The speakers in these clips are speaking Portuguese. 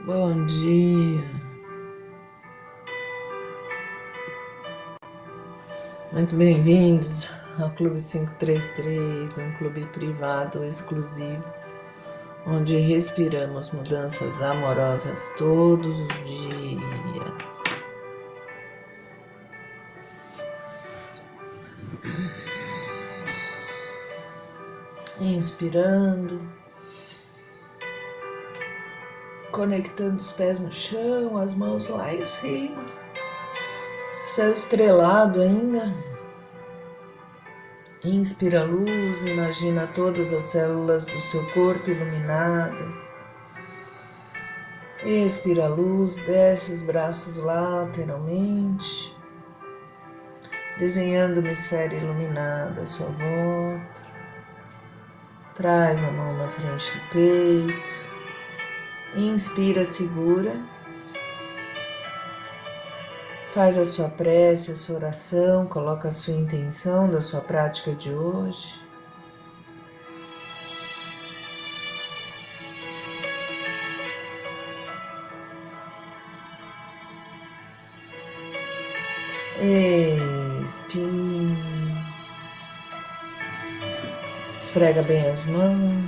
Bom dia, muito bem-vindos ao Clube 533, um clube privado exclusivo, onde respiramos mudanças amorosas todos os dias. Inspirando, conectando os pés no chão, as mãos lá em cima, céu estrelado ainda. Inspira a luz, imagina todas as células do seu corpo iluminadas. Expira a luz, desce os braços lateralmente, desenhando uma esfera iluminada à sua volta. Traz a mão na frente do peito. Inspira, segura. Faz a sua prece, a sua oração, coloca a sua intenção da sua prática de hoje. Expira. Esfrega bem as mãos.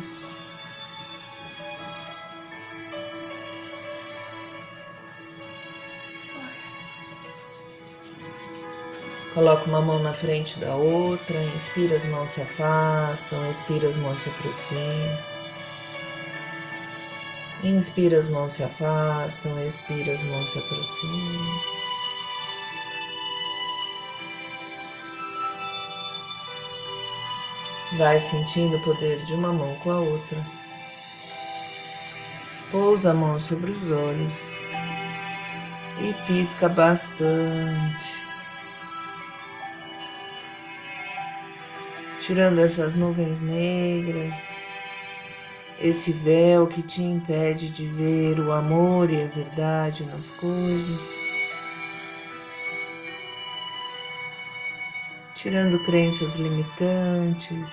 Coloca uma mão na frente da outra, inspira, as mãos se afastam, expira, as mãos se aproximam. Inspira, as mãos se afastam, expira, as mãos se aproximam. Vai sentindo o poder de uma mão com a outra. Pousa a mão sobre os olhos e pisca bastante, tirando essas nuvens negras, esse véu que te impede de ver o amor e a verdade nas coisas, tirando crenças limitantes,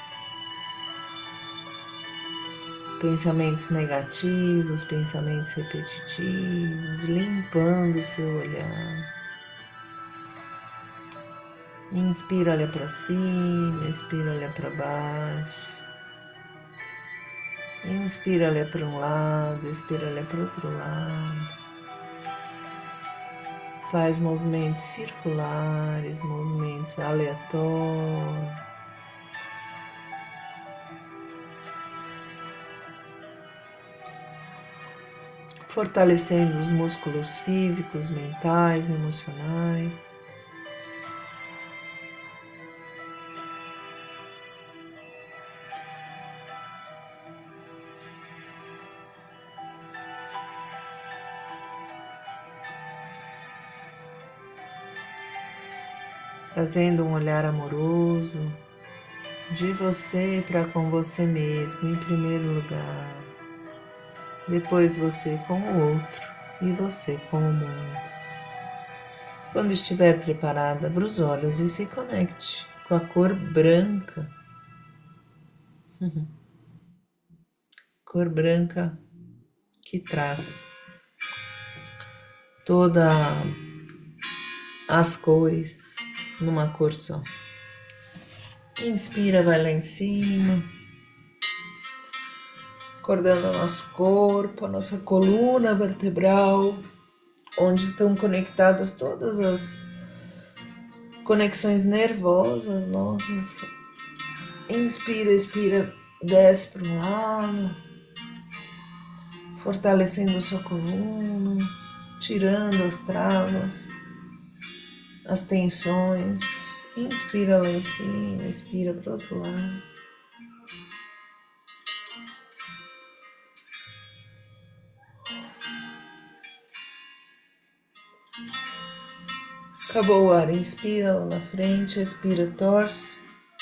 pensamentos negativos, pensamentos repetitivos, limpando o seu olhar. Inspira, olha para cima, expira, olha para baixo. Inspira, olha para um lado, expira, olha para o outro lado. Faz movimentos circulares, movimentos aleatórios. Fortalecendo os músculos físicos, mentais, emocionais. Trazendo um olhar amoroso de você para com você mesmo, em primeiro lugar. Depois você com o outro e você com o mundo. Quando estiver preparada, abra os olhos e se conecte com a cor branca. Cor branca que traz todas as cores numa cor só. Inspira, vai lá em cima, acordando o nosso corpo, a nossa coluna vertebral, onde estão conectadas todas as conexões nervosas nossas. Inspira, expira, desce para um lado, fortalecendo a sua coluna, tirando as travas, as tensões. Inspira lá em cima, expira para o outro lado. Acabou o ar, inspira lá na frente, expira, torce.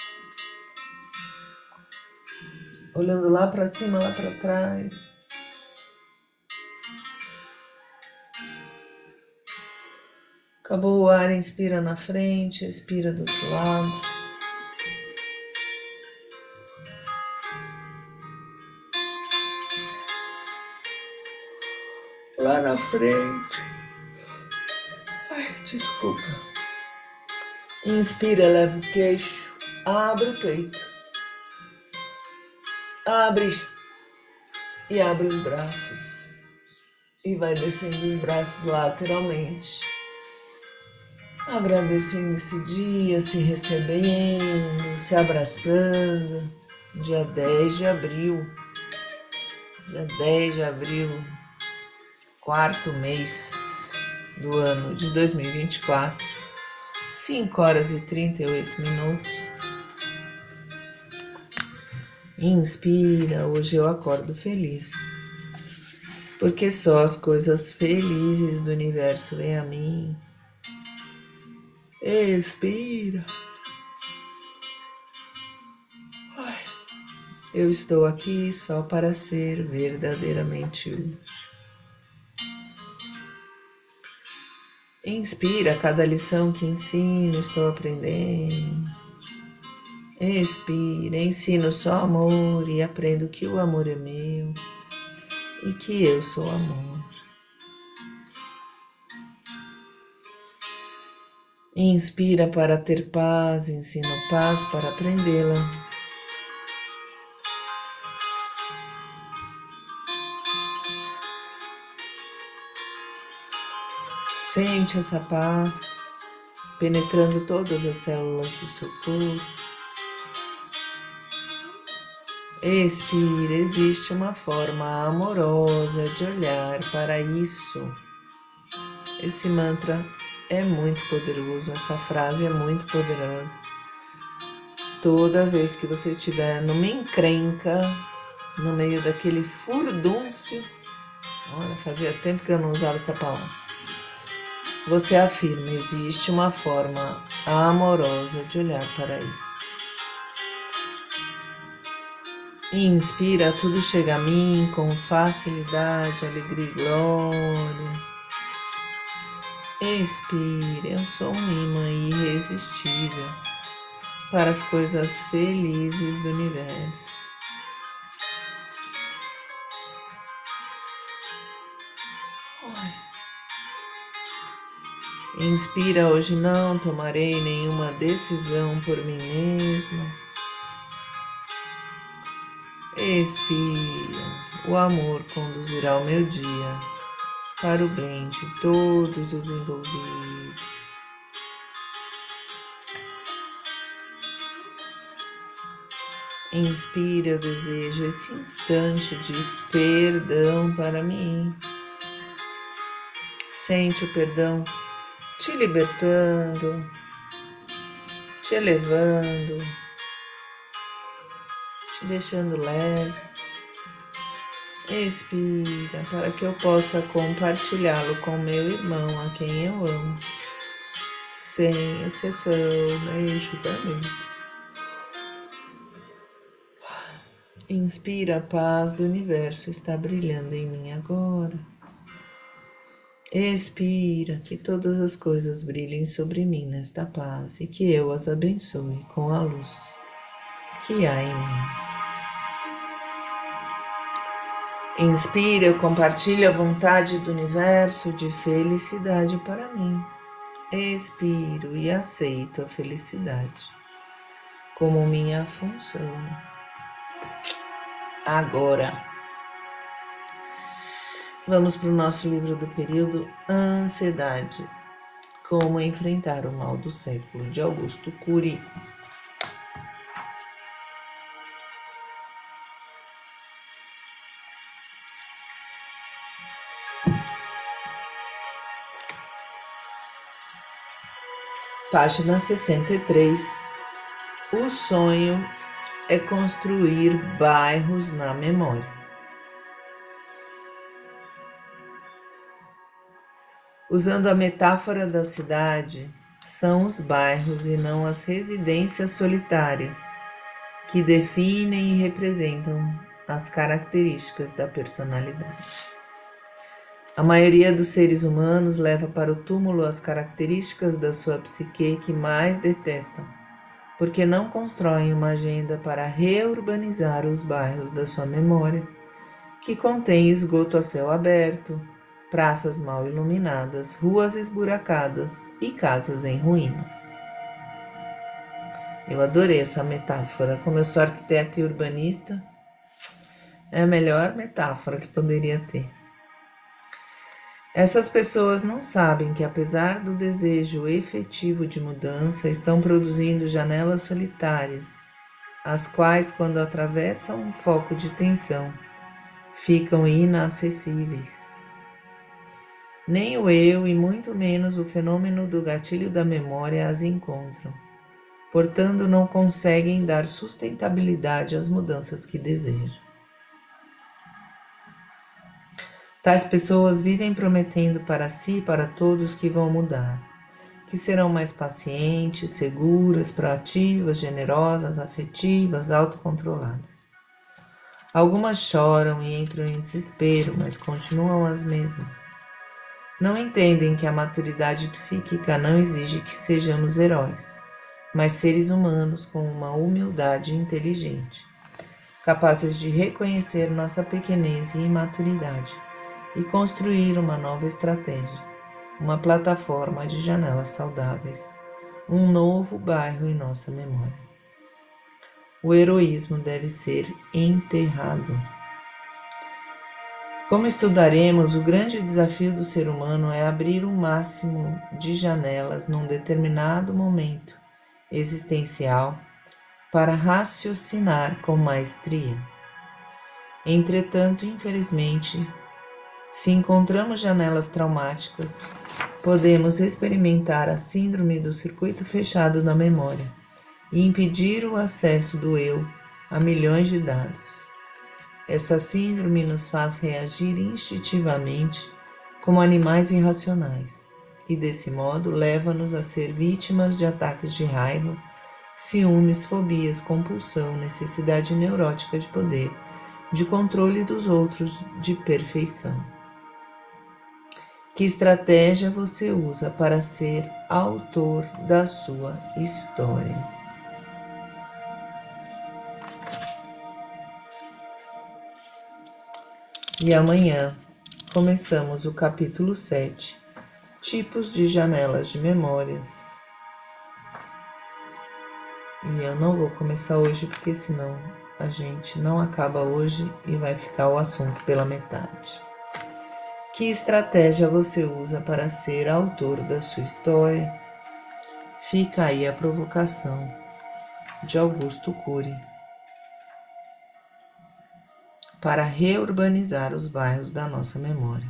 Olhando lá para cima, lá para trás. Acabou o ar, inspira na frente, expira do outro lado. lá na frente. Ai, desculpa. Inspira, leva o queixo, abre o peito. Abre e abre os braços. E vai descendo os braços lateralmente. Agradecendo esse dia, se recebendo, se abraçando. Dia 10 de abril. Dia 10 de abril. Quarto mês do ano de 2024. 5 horas e 38 minutos. Inspira, hoje eu acordo feliz. Porque só as coisas felizes do universo vêm a mim. Expira. Eu estou aqui só para ser verdadeiramente útil. Inspira, cada lição que ensino, estou aprendendo. Expira, ensino só amor e aprendo que o amor é meu e que eu sou amor. Inspira para ter paz, ensino paz para aprendê-la. Sente essa paz penetrando todas as células do seu corpo. Expira, existe uma forma amorosa de olhar para isso. Esse mantra é muito poderoso, essa frase é muito poderosa. Toda vez que você estiver numa encrenca, no meio daquele furdúncio, olha, fazia tempo que eu não usava essa palavra, você afirma, existe uma forma amorosa de olhar para isso. Inspira, tudo chega a mim com facilidade, alegria e glória. Expira, eu sou um imã irresistível para as coisas felizes do universo. Inspira, hoje não tomarei nenhuma decisão por mim mesma. Expira, o amor conduzirá o meu dia para o bem de todos os envolvidos. Inspira, eu desejo esse instante de perdão para mim. Sente o perdão te libertando, te elevando, te deixando leve. Expira para que eu possa compartilhá-lo com meu irmão, a quem eu amo, sem exceção, nem julgamento. Inspira, a paz do universo está brilhando em mim agora. Expira, que todas as coisas brilhem sobre mim nesta paz e que eu as abençoe com a luz que há em mim. Inspira, eu compartilho a vontade do universo de felicidade para mim. Expiro e aceito a felicidade como minha função. Agora, vamos para o nosso livro do período, Ansiedade. Como enfrentar o mal do século, de Augusto Cury. Página 63. O sonho é construir bairros na memória. Usando a metáfora da cidade, são os bairros e não as residências solitárias que definem e representam as características da personalidade. A maioria dos seres humanos leva para o túmulo as características da sua psique que mais detestam, porque não constroem uma agenda para reurbanizar os bairros da sua memória, que contém esgoto a céu aberto, praças mal iluminadas, ruas esburacadas e casas em ruínas. Eu adorei essa metáfora. Como eu sou arquiteta e urbanista, é a melhor metáfora que poderia ter. Essas pessoas não sabem que, apesar do desejo efetivo de mudança, estão produzindo janelas solitárias, as quais, quando atravessam um foco de tensão, ficam inacessíveis. Nem o eu e muito menos o fenômeno do gatilho da memória as encontram. Portanto, não conseguem dar sustentabilidade às mudanças que desejam. Tais pessoas vivem prometendo para si e para todos que vão mudar, que serão mais pacientes, seguras, proativas, generosas, afetivas, autocontroladas. Algumas choram e entram em desespero, mas continuam as mesmas. Não entendem que a maturidade psíquica não exige que sejamos heróis, mas seres humanos com uma humildade inteligente, capazes de reconhecer nossa pequenez e imaturidade e construir uma nova estratégia, uma plataforma de janelas saudáveis, um novo bairro em nossa memória. O heroísmo deve ser enterrado. Como estudaremos, o grande desafio do ser humano é abrir o máximo de janelas num determinado momento existencial para raciocinar com maestria. Entretanto, infelizmente, se encontramos janelas traumáticas, podemos experimentar a síndrome do circuito fechado da memória e impedir o acesso do eu a milhões de dados. Essa síndrome nos faz reagir instintivamente como animais irracionais e, desse modo, leva-nos a ser vítimas de ataques de raiva, ciúmes, fobias, compulsão, necessidade neurótica de poder, de controle dos outros, de perfeição. Que estratégia você usa para ser autor da sua história? E amanhã começamos o capítulo 7, tipos de janelas de memórias. E eu não vou começar hoje porque senão a gente não acaba hoje e vai ficar o assunto pela metade. Que estratégia você usa para ser autor da sua história? Fica aí a provocação de Augusto Cury para reurbanizar os bairros da nossa memória.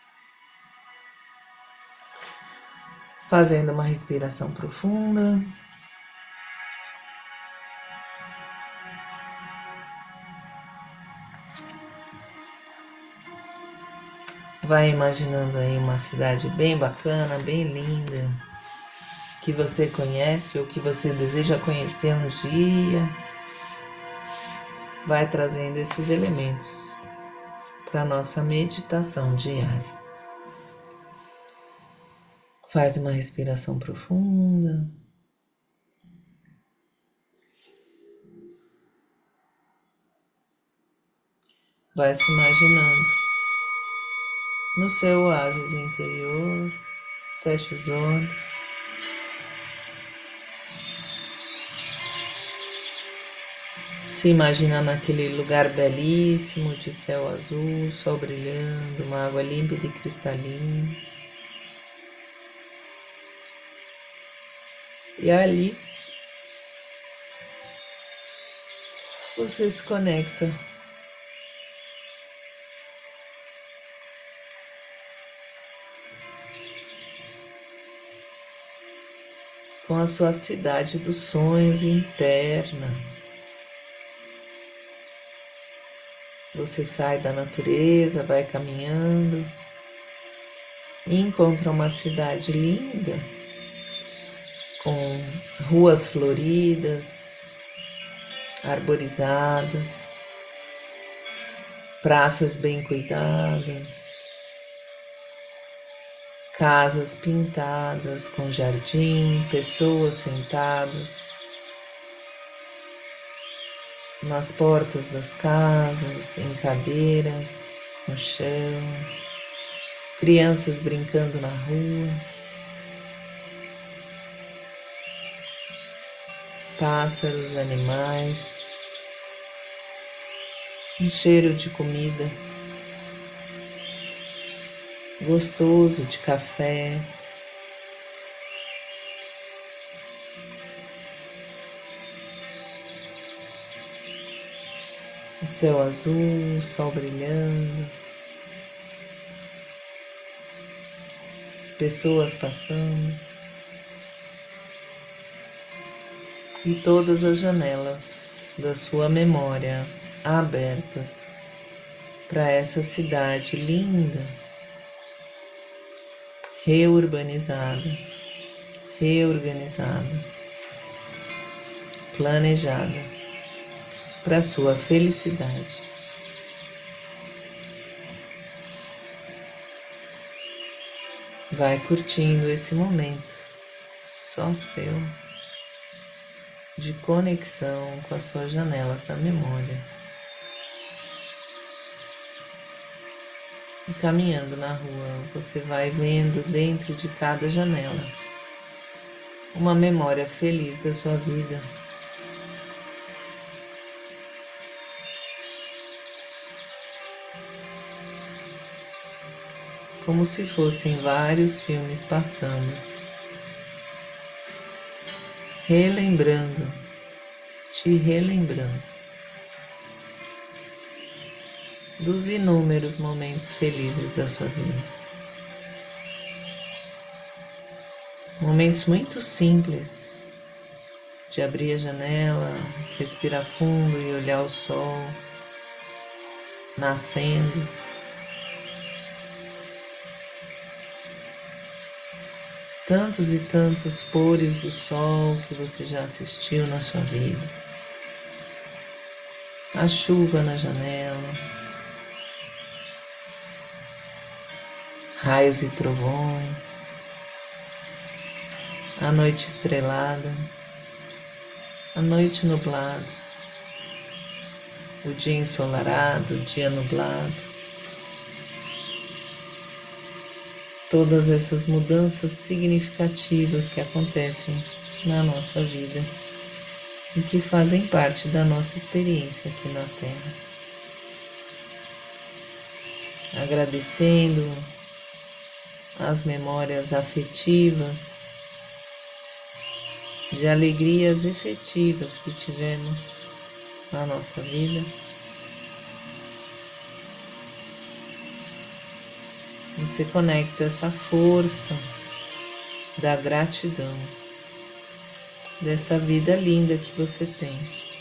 Fazendo uma respiração profunda. Vai imaginando aí uma cidade bem bacana, bem linda, que você conhece ou que você deseja conhecer um dia. Vai trazendo esses elementos para a nossa meditação diária. Faz uma respiração profunda. Vai se imaginando no seu oásis interior. Feche os olhos. Se imagina naquele lugar belíssimo de céu azul, sol brilhando, uma água límpida e cristalina. E ali você se conecta com a sua cidade dos sonhos interna. Você sai da natureza, vai caminhando e encontra uma cidade linda, com ruas floridas, arborizadas, praças bem cuidadas, casas pintadas com jardim, pessoas sentadas nas portas das casas, em cadeiras, no chão, crianças brincando na rua, pássaros, animais, um cheiro de comida gostoso de café, o céu azul, o sol brilhando, pessoas passando e todas as janelas da sua memória abertas para essa cidade linda, reurbanizada, reorganizada, planejada para sua felicidade. Vai curtindo esse momento só seu de conexão com as suas janelas da memória. E caminhando na rua, você vai vendo dentro de cada janela uma memória feliz da sua vida. Como se fossem vários filmes passando, relembrando, te relembrando dos inúmeros momentos felizes da sua vida. Momentos muito simples de abrir a janela, respirar fundo e olhar o sol nascendo. Tantos e tantos pôres do sol que você já assistiu na sua vida. A chuva na janela, raios e trovões, a noite estrelada, a noite nublada, o dia ensolarado, o dia nublado. Todas essas mudanças significativas que acontecem na nossa vida e que fazem parte da nossa experiência aqui na Terra. Agradecendo as memórias afetivas, de alegrias efetivas que tivemos na nossa vida. Você conecta essa força da gratidão, dessa vida linda que você tem.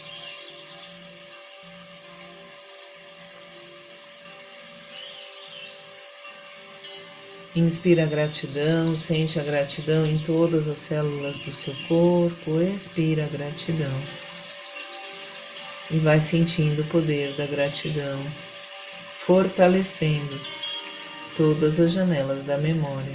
Inspira a gratidão, sente a gratidão em todas as células do seu corpo, expira a gratidão e vai sentindo o poder da gratidão, fortalecendo todas as janelas da memória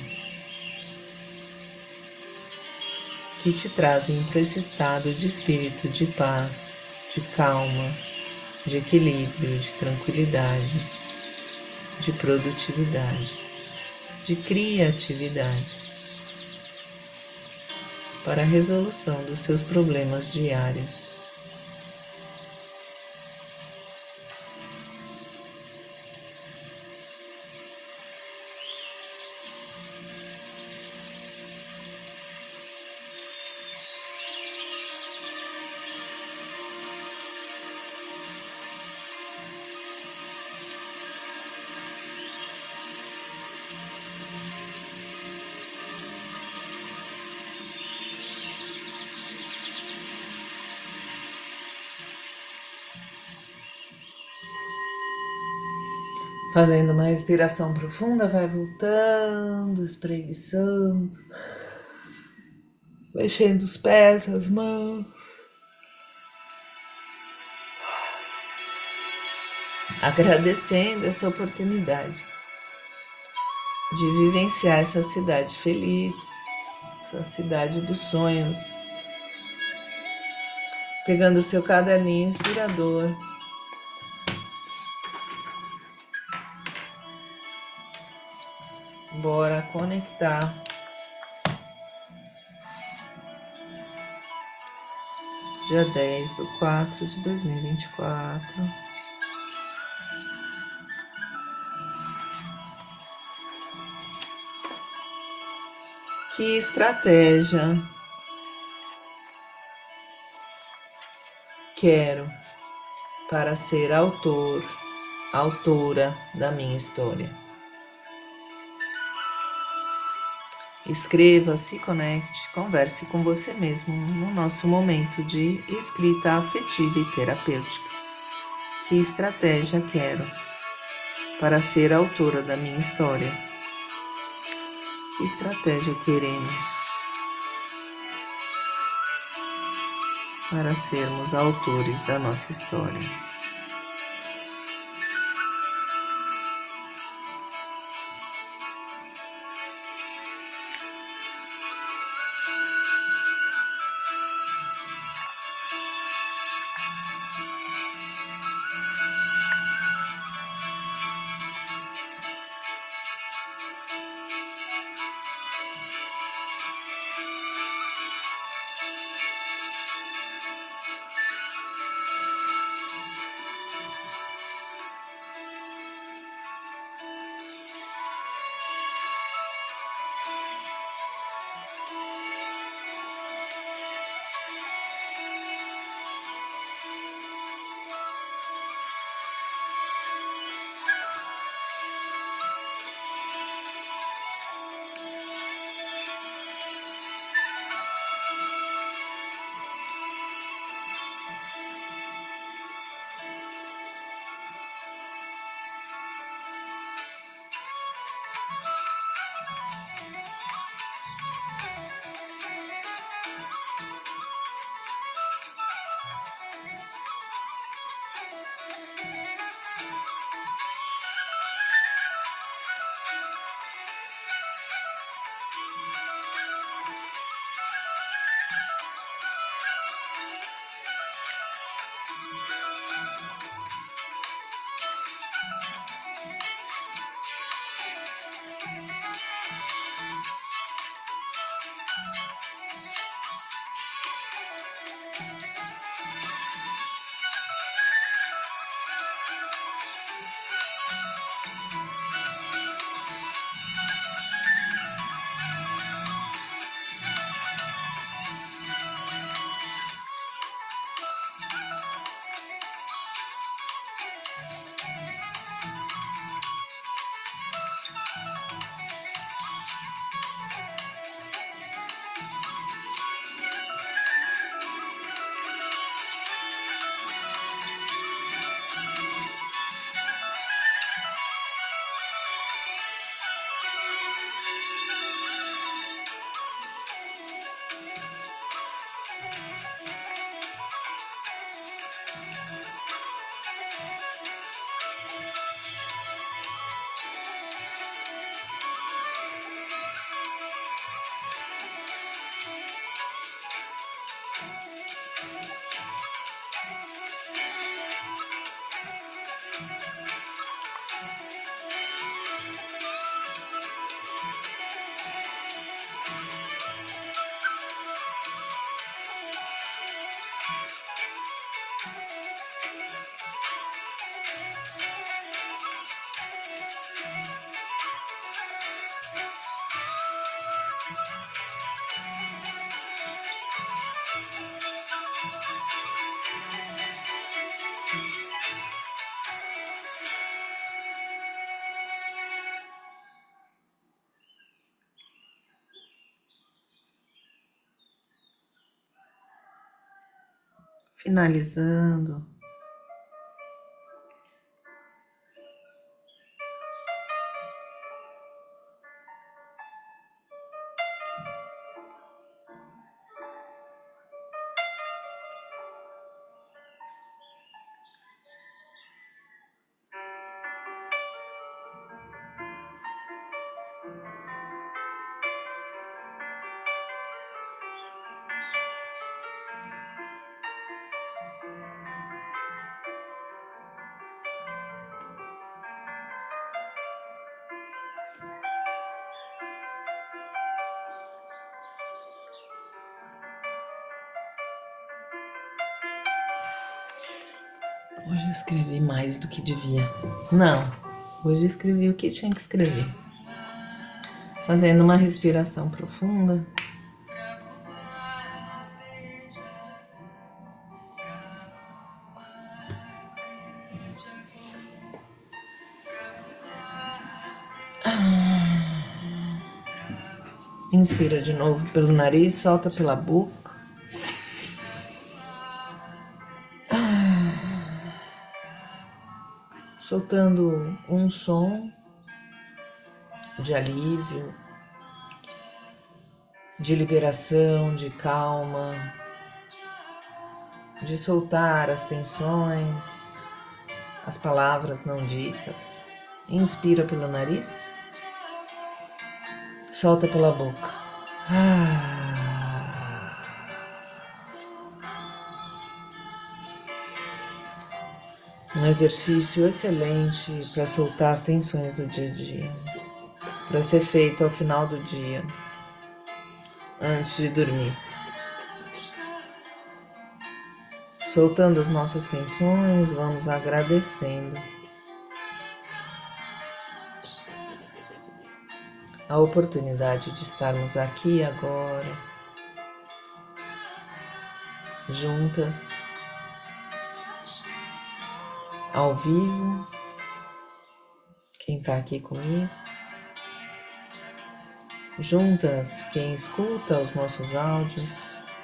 que te trazem para esse estado de espírito de paz, de calma, de equilíbrio, de tranquilidade, de produtividade, de criatividade, para a resolução dos seus problemas diários. Fazendo uma respiração profunda, vai voltando, espreguiçando, mexendo os pés, as mãos. Agradecendo essa oportunidade de vivenciar essa cidade feliz, essa cidade dos sonhos. Pegando o seu caderninho inspirador, bora conectar dia 10/4/2024. Que estratégia quero para ser autor, autora da minha história? Escreva, se conecte, converse com você mesmo no nosso momento de escrita afetiva e terapêutica. Que estratégia quero para ser autora da minha história? Que estratégia queremos para sermos autores da nossa história? Finalizando, Hoje eu escrevi mais do que devia. Não, hoje eu escrevi o que tinha que escrever. Fazendo uma respiração profunda. Inspira de novo pelo nariz, solta pela boca. Soltando um som de alívio, de liberação, de calma, de soltar as tensões, as palavras não ditas. Inspira pelo nariz, solta pela boca. Um exercício excelente para soltar as tensões do dia a dia, para ser feito ao final do dia, antes de dormir. Soltando as nossas tensões, vamos agradecendo a oportunidade de estarmos aqui agora, juntas, ao vivo, quem está aqui comigo, juntas, quem escuta os nossos áudios,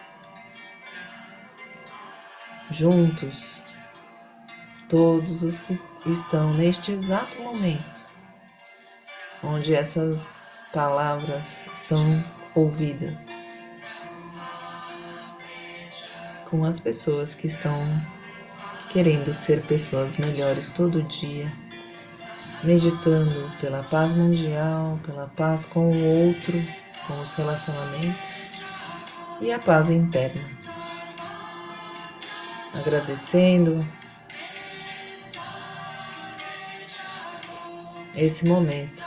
juntos, todos os que estão neste exato momento, onde essas palavras são ouvidas, com as pessoas que estão querendo ser pessoas melhores todo dia, meditando pela paz mundial, pela paz com o outro, com os relacionamentos e a paz interna. Agradecendo esse momento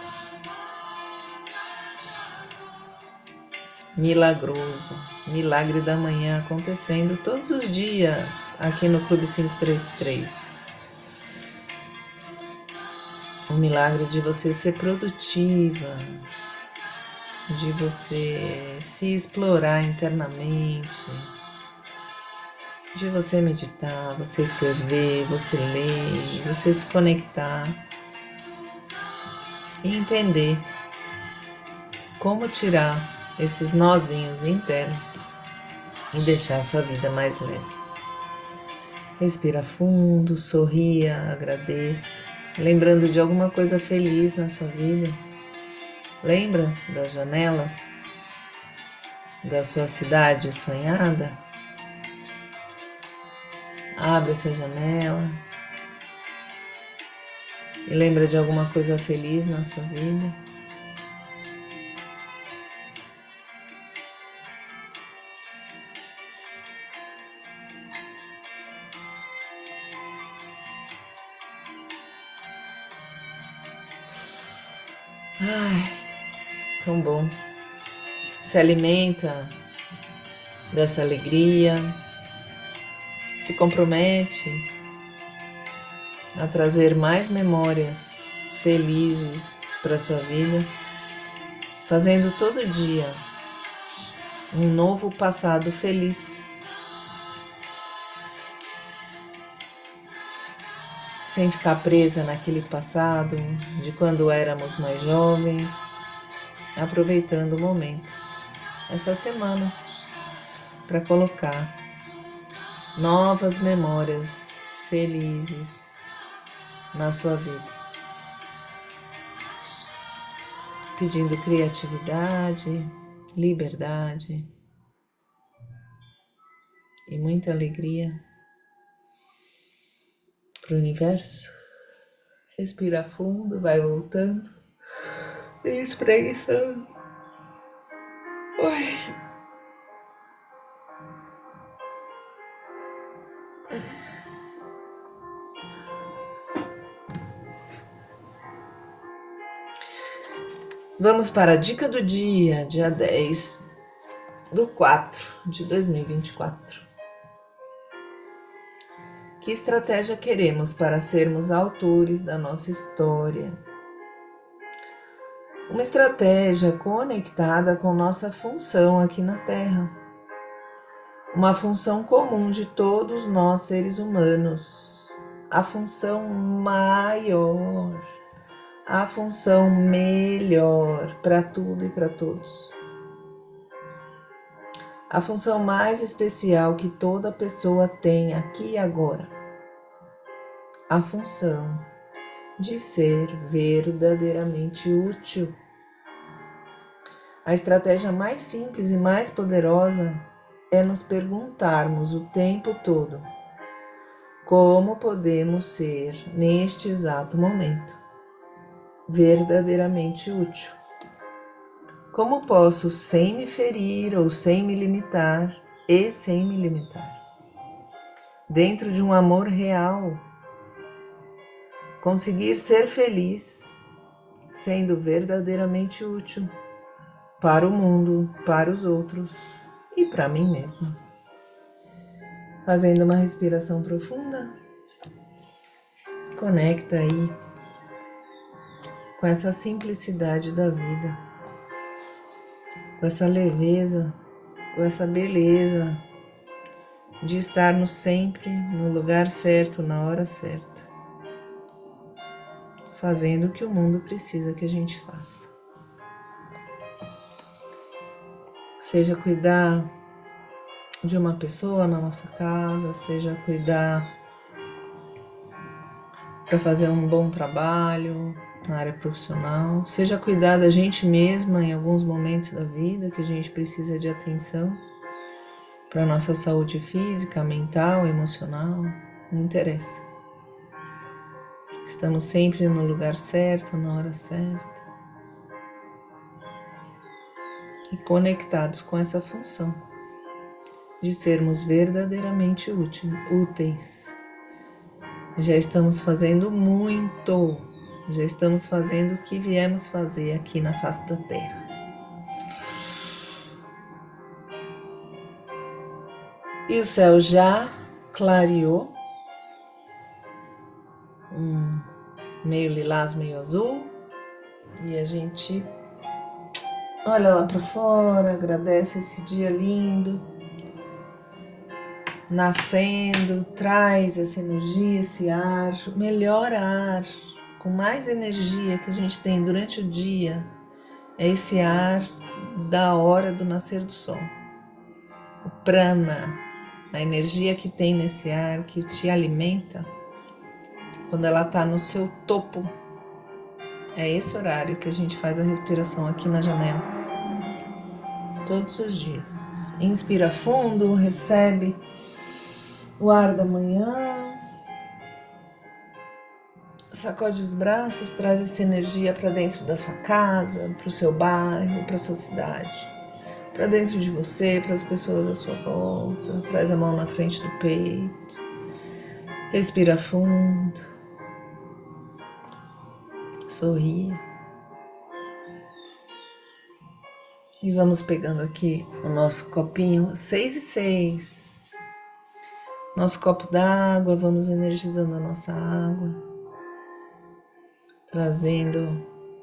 milagroso, milagre da manhã acontecendo todos os dias aqui no Clube 533. O milagre de você ser produtiva, de você se explorar internamente, de você meditar, você escrever, você ler, você se conectar e entender como tirar esses nozinhos internos e deixar a sua vida mais leve. Respira fundo, sorria, agradeça, lembrando de alguma coisa feliz na sua vida. Lembra das janelas da sua cidade sonhada? Abre essa janela e lembra de alguma coisa feliz na sua vida. Ai, tão bom. Se alimenta dessa alegria, se compromete a trazer mais memórias felizes para a sua vida, fazendo todo dia um novo passado feliz. Sem ficar presa naquele passado de quando éramos mais jovens, aproveitando o momento, essa semana, para colocar novas memórias felizes na sua vida. Pedindo criatividade, liberdade e muita alegria para o universo. Respira fundo, vai voltando e espreguiçando. Oi. Vamos para a dica do dia, dia 10/4/2024. Que estratégia queremos para sermos autores da nossa história? Uma estratégia conectada com nossa função aqui na Terra. Uma função comum de todos nós seres humanos. A função maior. A função melhor para tudo e para todos. A função mais especial que toda pessoa tem aqui e agora. A função de ser verdadeiramente útil. A estratégia mais simples e mais poderosa é nos perguntarmos o tempo todo como podemos ser, neste exato momento, verdadeiramente útil. Como posso, sem me ferir ou sem me limitar, dentro de um amor real, conseguir ser feliz, sendo verdadeiramente útil para o mundo, para os outros e para mim mesma. Fazendo uma respiração profunda, conecta aí com essa simplicidade da vida, com essa leveza, com essa beleza de estarmos sempre no lugar certo, na hora certa, fazendo o que o mundo precisa que a gente faça. Seja cuidar de uma pessoa na nossa casa, seja cuidar para fazer um bom trabalho na área profissional, seja cuidar da gente mesma em alguns momentos da vida que a gente precisa de atenção para a nossa saúde física, mental, emocional, não interessa. Estamos sempre no lugar certo, na hora certa e conectados com essa função de sermos verdadeiramente úteis. Já estamos fazendo muito, já estamos fazendo o que viemos fazer aqui na face da Terra. E o céu já clareou, meio lilás, meio azul, e a gente olha lá para fora, agradece esse dia lindo, nascendo, traz essa energia, esse ar, melhor ar, com mais energia que a gente tem durante o dia, é esse ar da hora do nascer do sol. O prana, a energia que tem nesse ar, que te alimenta, quando ela está no seu topo, é esse horário que a gente faz a respiração aqui na janela, todos os dias. Inspira fundo, recebe o ar da manhã, sacode os braços, traz essa energia para dentro da sua casa, para o seu bairro, para a sua cidade, para dentro de você, para as pessoas à sua volta. Traz a mão na frente do peito, respira fundo, sorri. E vamos pegando aqui o nosso copinho 6 e 6. Nosso copo d'água, vamos energizando a nossa água, trazendo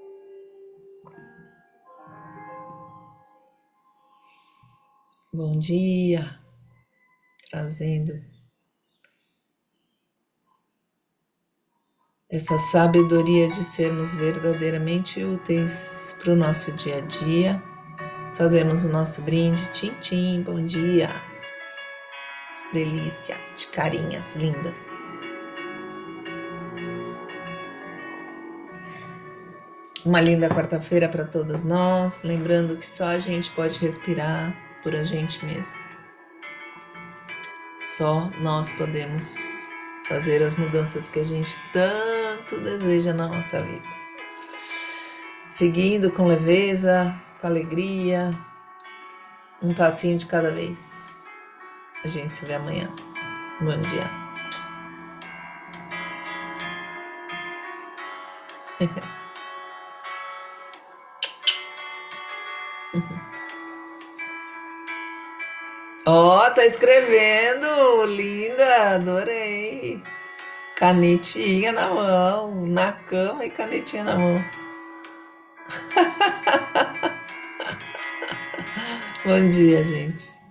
bom dia, trazendo essa sabedoria de sermos verdadeiramente úteis para o nosso dia a dia. Fazemos o nosso brinde, tchim, tchim, bom dia, delícia de carinhas lindas. Uma linda quarta-feira para todos nós, lembrando que só a gente pode respirar por a gente mesmo. Só nós podemos fazer as mudanças que a gente tanto deseja na nossa vida. Seguindo com leveza, com alegria, um passinho de cada vez. A gente se vê amanhã. Bom dia. Ó, tá escrevendo! Linda, adorei! Canetinha na mão, na cama e canetinha na mão. Bom dia, gente.